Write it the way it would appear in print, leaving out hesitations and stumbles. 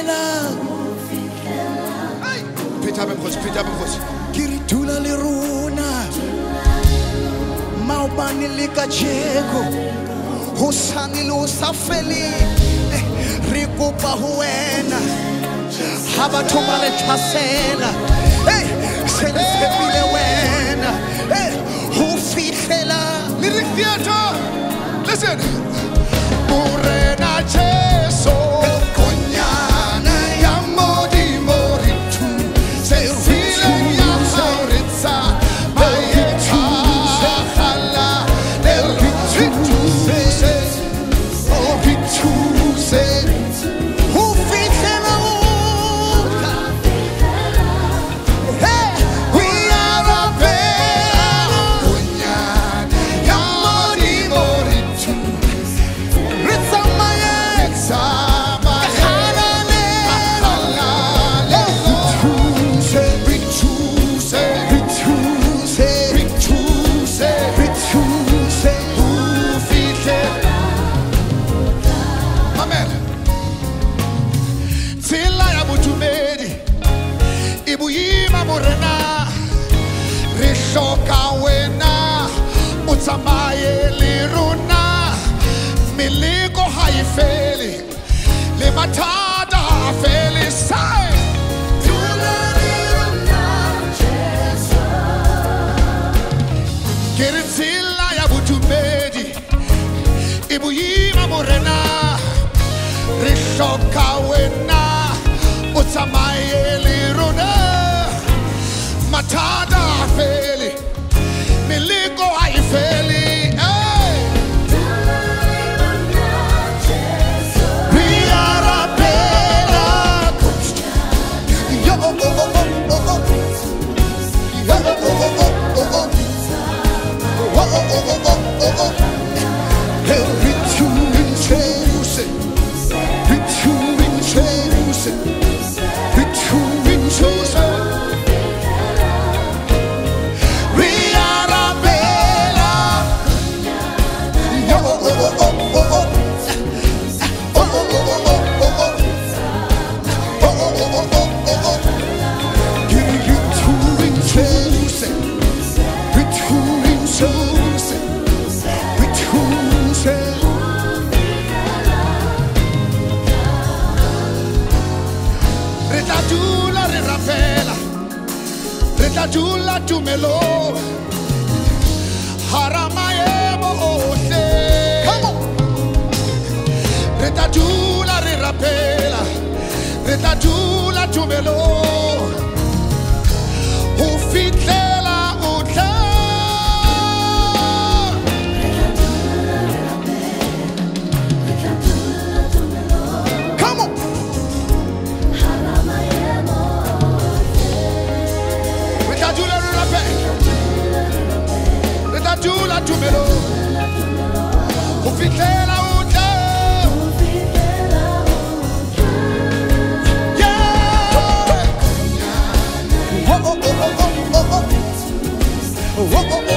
Pita bemkhosi. Kiritula liruna Maubani likajeko Husani lusafeli Rikupa huena Habatuma letasela Senesepile wena Hufitela Lyric theater. Listen. Morena Jesu. Konyana ya modi moritu. Sefile ya hauritsa. Mayetu sahala. Elvitu se. Ovitu se. Hufitela We are a pair. Konyana ya modi moritu. Rizamaye Miliko haifeli, limatada hafeli sai. Kiritila ya butumedi, ibuyima morena, rishoka wena, utamaye liruna, matada hafeli, miliko haifeli. Jula tumelo haramaye mo ose. Come on. Reta jula re rapela. Reta jula tumelo. Ufitela utla. Come on. Jula tumelo, ufitela uta, yeah. Oh oh oh oh oh oh oh.